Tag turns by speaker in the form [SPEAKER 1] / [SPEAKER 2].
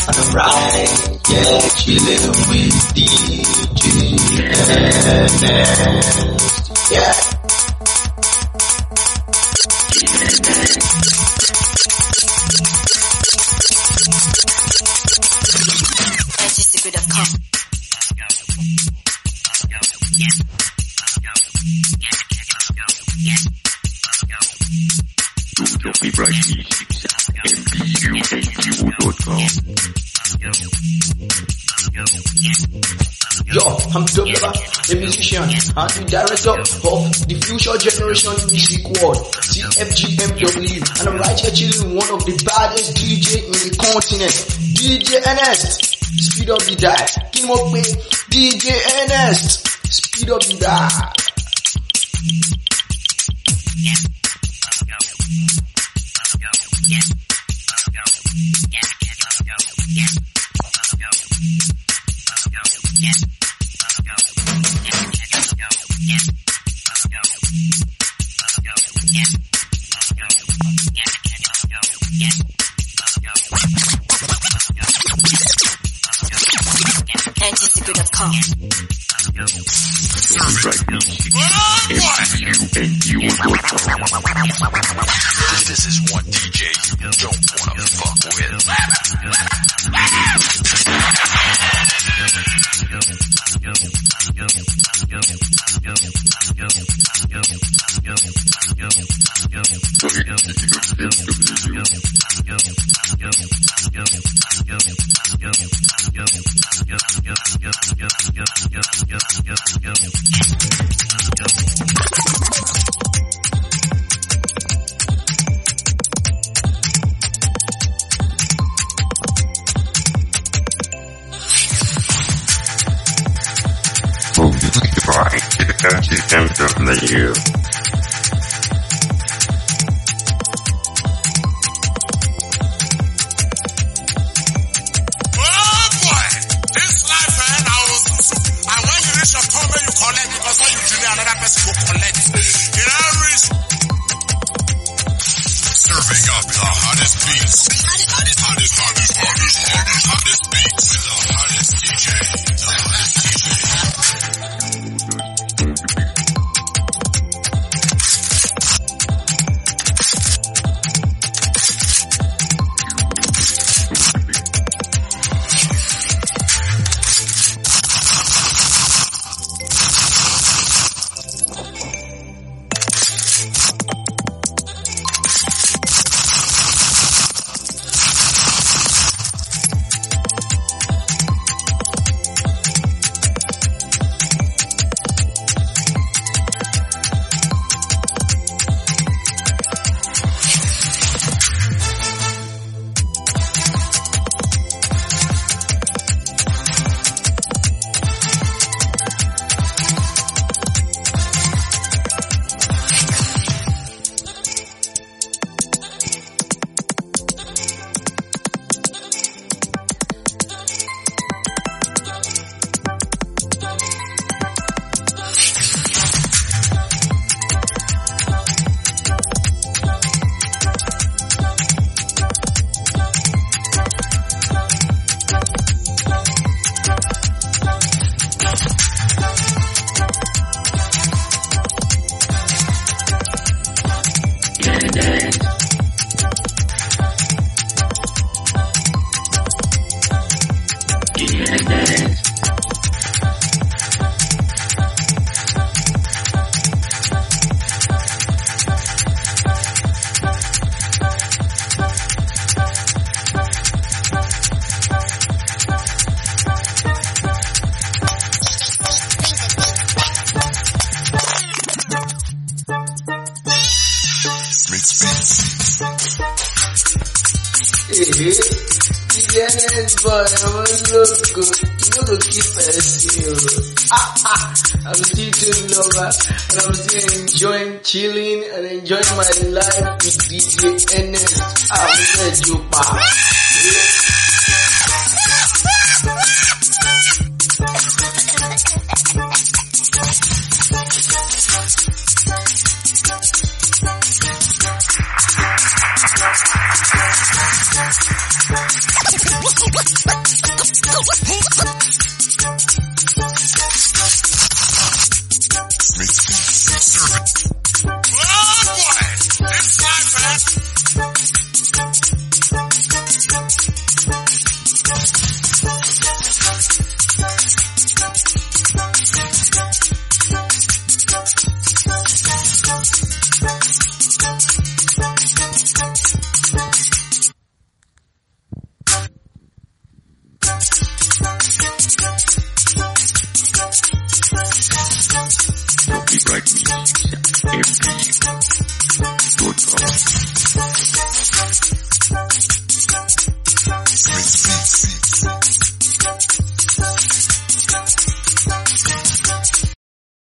[SPEAKER 1] Alright, yeah, chillin' with DJ Ernest. Yeah.
[SPEAKER 2] Antisecret.com.
[SPEAKER 1] Yo, I'm Douglas, the musician and the director of the Future Generation Music World, CFGMW, and I'm right here chilling with one of the baddest DJ in the continent, DJ Ernest. Speed up the dial, keep up with DJ Ernest. Speed up the dial.
[SPEAKER 2] Antisecret.com.
[SPEAKER 3] This is one DJ you don't wanna fuck with.
[SPEAKER 4] MW.
[SPEAKER 3] Serving up the hottest beats. Hottest beats. The hottest DJ. The hottest DJ.
[SPEAKER 1] Yes, boy, I'm look good. You know, keep I'm still doing lover, and I'm still enjoying chilling and enjoying my life with DJ Ernest. I'm glad you back.
[SPEAKER 3] DJMP.com.